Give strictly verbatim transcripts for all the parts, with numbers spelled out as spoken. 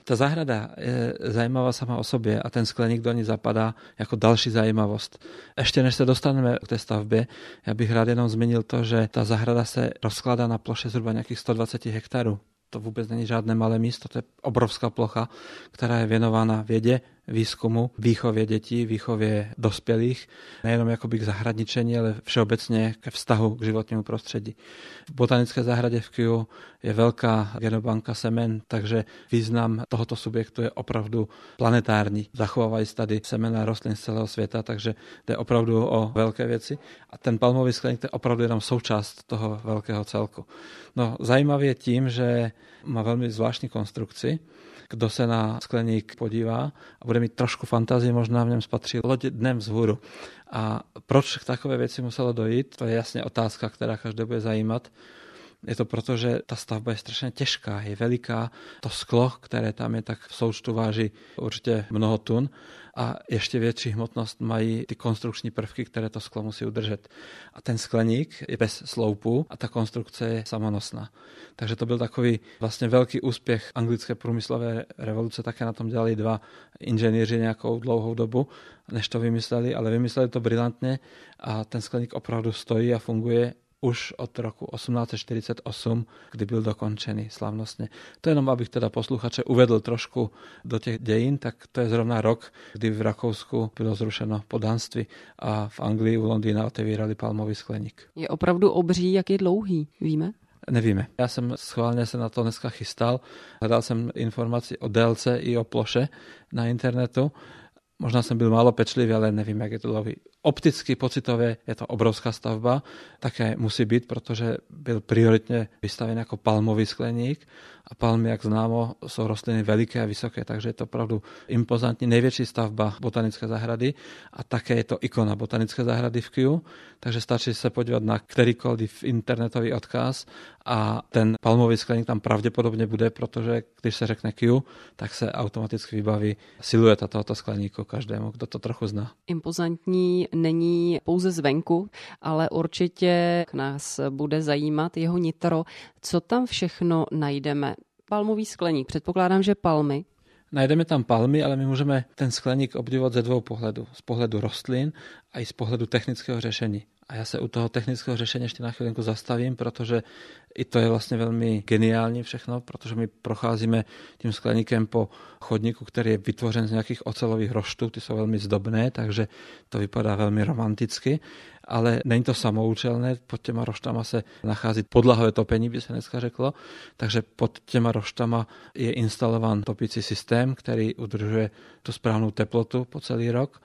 Ta zahrada je zajímavá sama o sobě a ten skleník do ní zapadá jako další zajímavost. Ještě než se dostaneme k té stavbě, já bych rád jenom zmínil to, že ta zahrada se rozkládá na ploše zhruba nějakých sto dvacet hektarů. To vůbec není žádné malé místo, to je obrovská plocha, která je věnována vědě, výzkumu, výchově dětí, výchově dospělých, nejenom jakoby k zahradničení, ale všeobecně ke vztahu k životnímu prostředí. V botanické zahradě v Kew je velká genobanka semen, takže význam tohoto subjektu je opravdu planetární. Zachovávají se tady semena rostlin z celého světa, takže jde opravdu o velké věci. A ten palmový skleník je opravdu jenom součást toho velkého celku. No, zajímavý je tím, že má velmi zvláštní konstrukci. Kdo se na skleník podívá a bude mít trošku fantazie, možná v něm spatří loď dnem vzhůru. A proč k takové věci muselo dojít, to je jasně otázka, která každé bude zajímat. Je to proto, že ta stavba je strašně těžká, je veliká. To sklo, které tam je, tak v součtu váží určitě mnoho tun a ještě větší hmotnost mají ty konstrukční prvky, které to sklo musí udržet. A ten skleník je bez sloupu a ta konstrukce je samonosná. Takže to byl takový vlastně velký úspěch anglické průmyslové revoluce, také na tom dělali dva inženýři nějakou dlouhou dobu, než to vymysleli, ale vymysleli to brilantně a ten skleník opravdu stojí a funguje už od roku osmnáct set čtyřicet osm, kdy byl dokončený slavnostně. To jenom, abych teda posluchače uvedl trošku do těch dějin, tak to je zrovna rok, kdy v Rakousku bylo zrušeno poddanství a v Anglii u Londýna otevírali palmový skleník. Je opravdu obří, jak je dlouhý, víme? Nevíme. Já jsem schválně se na to dneska chystal. Hledal jsem informaci o délce i o ploše na internetu. Možná jsem byl málo pečlivý, ale nevím, jak je to dlouhý. Opticky, pocitově je to obrovská stavba, také musí být, protože byl prioritně vystaven jako palmový skleník a palmy, jak známo, jsou rostliny veliké a vysoké, takže je to opravdu impozantní, největší stavba botanické zahrady a také je to ikona botanické zahrady v Kew, takže stačí se podívat na kterýkoliv internetový odkaz a ten palmový skleník tam pravděpodobně bude, protože když se řekne Kew, tak se automaticky vybaví silueta tohoto skleníku každému, kdo to trochu zná. Impozantní není pouze zvenku, ale určitě nás bude zajímat jeho nitro. Co tam všechno najdeme? Palmový skleník, předpokládám, že palmy. Najdeme tam palmy, ale my můžeme ten skleník obdivovat ze dvou pohledů. Z pohledu rostlin a i z pohledu technického řešení. A já se u toho technického řešení ještě na chvilinku zastavím, protože i to je vlastně velmi geniální všechno, protože my procházíme tím skleníkem po chodníku, který je vytvořen z nějakých ocelových roštů, ty jsou velmi zdobné, takže to vypadá velmi romanticky, ale není to samoučelné, pod těma roštama se nachází podlahové topení, by se dneska řeklo, takže pod těma roštama je instalován topící systém, který udržuje tu správnou teplotu po celý rok.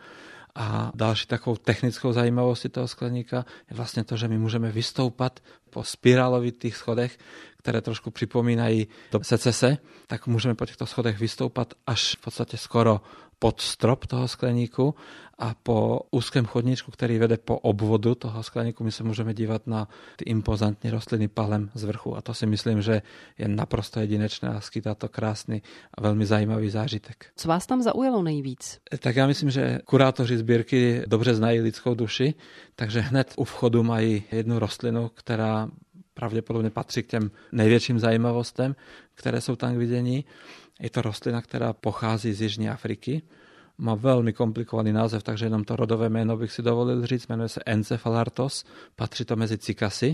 A další takovou technickou zajímavostí toho skleníka je vlastně to, že my můžeme vystoupat po spirálovitých schodech, které trošku připomínají do secese, tak můžeme po těchto schodech vystoupat až v podstatě skoro pod strop toho skleníku a po úzkém chodníčku, který vede po obvodu toho skleníku, my se můžeme dívat na ty impozantní rostliny palem z vrchu a to si myslím, že je naprosto jedinečné a skýtá to krásný a velmi zajímavý zážitek. Co vás tam zaujalo nejvíc? Tak já myslím, že kurátoři sbírky dobře znají lidskou duši, takže hned u vchodu mají jednu rostlinu, která pravděpodobně patří k těm největším zajímavostem, které jsou tam k vidění. Je to rostlina, která pochází z Jižní Afriky. Má velmi komplikovaný název, takže jenom to rodové jméno bych si dovolil říct. Jmenuje se Encephalartos, patří to mezi cikasy.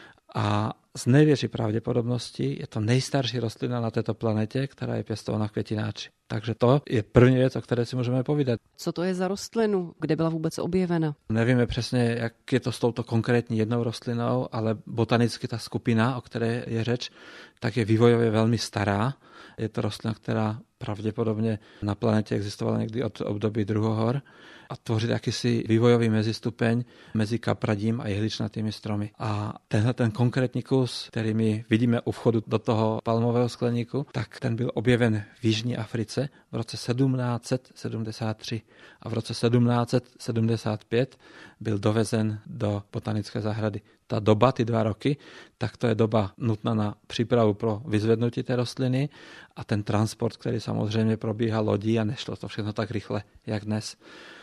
A z největší pravděpodobností je to nejstarší rostlina na této planetě, která je pěstována v květináči. Takže to je první věc, o které si můžeme povídat. Co to je za rostlinu? Kde byla vůbec objevena? Nevíme přesně, jak je to s touto konkrétní jednou rostlinou, ale botanicky ta skupina, o které je řeč, tak je vývojově velmi stará. Je to rostlina, která pravděpodobně na planetě existovala někdy od období druhohor a tvoří jakýsi vývojový mezistupeň mezi kapradím a jehličnatými stromy. A tenhle ten konkrétní kus, který my vidíme u vchodu do toho palmového skleníku, tak ten byl objeven v Jižní Africe v roce sedmnáct set sedmdesát tři a v roce sedmnáct set sedmdesát pět byl dovezen do botanické zahrady. Ta doba, ty dva roky, tak to je doba nutná na přípravu pro vyzvednutí té rostliny a ten transport, který samozřejmě probíhal lodí a nešlo to všechno tak rychle, jak dnes.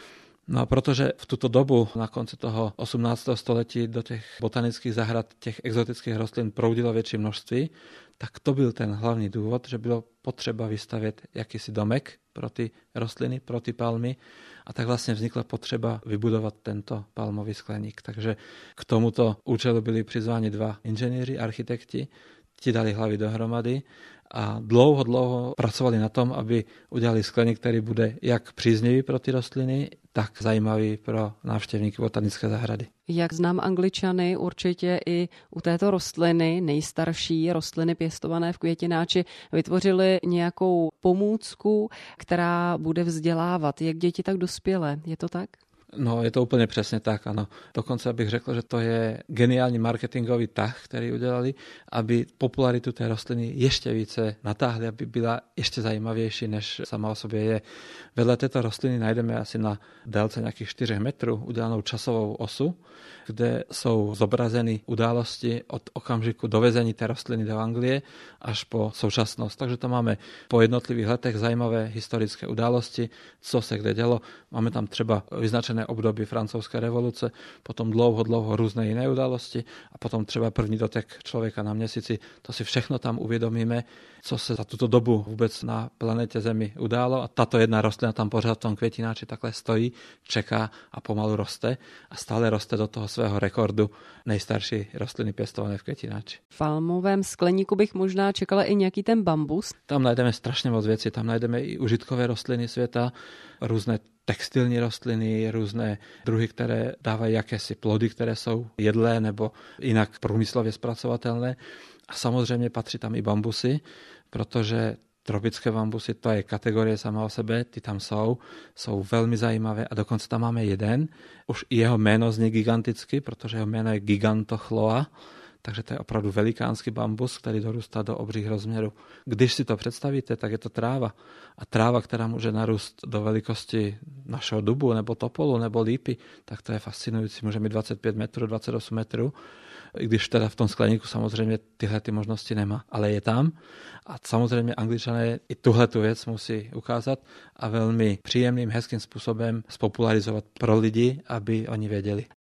No a protože v tuto dobu na konci toho osemnáctého století do těch botanických zahrad těch exotických rostlin proudilo větší množství, tak to byl ten hlavní důvod, že bylo potřeba vystavět jakýsi domek pro ty rostliny, pro ty palmy a tak vlastně vznikla potřeba vybudovat tento palmový skleník. Takže k tomuto účelu byli přizváni dva inženýři, architekti, ti dali hlavy dohromady a dlouho, dlouho pracovali na tom, aby udělali skleník, který bude jak příznivý pro ty rostliny, tak zajímavý pro návštěvníky botanické zahrady. Jak znám Angličany, určitě i u této rostliny, nejstarší rostliny pěstované v Květináči, vytvořili nějakou pomůcku, která bude vzdělávat jak děti, tak dospělé. Je to tak? No, je to úplně přesně tak, ano. Dokonce bych řekl, že to je geniální marketingový tah, který udělali, aby popularitu té rostliny ještě více natáhli, aby byla ještě zajímavější, než sama o sobě je. Vedle této rostliny najdeme asi na délce nějakých čtyři metrů udělanou časovou osu, kde jsou zobrazeny události od okamžiku dovezení té rostliny do Anglie až po současnost. Takže tam máme po jednotlivých letech zajímavé historické události, co se kde dělo. Máme tam třeba vyznačené období francouzské revoluce, potom dlouho, dlouho různé jiné události a potom třeba první dotek člověka na měsíci. To si všechno tam uvědomíme, co se za tuto dobu vůbec na planetě Zemi událo a tato jedna rostlina tam pořád v tom Květináči takhle stojí, čeká a pomalu roste a stále roste do toho svého rekordu nejstarší rostliny pěstované v Květináči. V palmovém skleníku bych možná čekala i nějaký ten bambus. Tam najdeme strašně moc věcí, tam najdeme i užitkové rostliny světa, různé textilní rostliny, různé druhy, které dávají jakési plody, které jsou jedlé nebo jinak průmyslově zpracovatelné. A samozřejmě patří tam i bambusy, protože tropické bambusy, to je kategorie sama o sebe, ty tam jsou, jsou velmi zajímavé a dokonce tam máme jeden. Už i jeho jméno zní giganticky, protože jeho jméno je Gigantochloa, takže to je opravdu velikánský bambus, který dorůstá do obřích rozměrů. Když si to představíte, tak je to tráva. A tráva, která může narůst do velikosti našeho dubu, nebo topolu, nebo lípy, tak to je fascinující. Může mít dvacet pět metrů, dvacet osm metrů, i když teda v tom skleníku samozřejmě tyhle ty možnosti nemá, ale je tam. A samozřejmě Angličané i tuhle tu věc musí ukázat a velmi příjemným, hezkým způsobem spopularizovat pro lidi, aby oni věděli.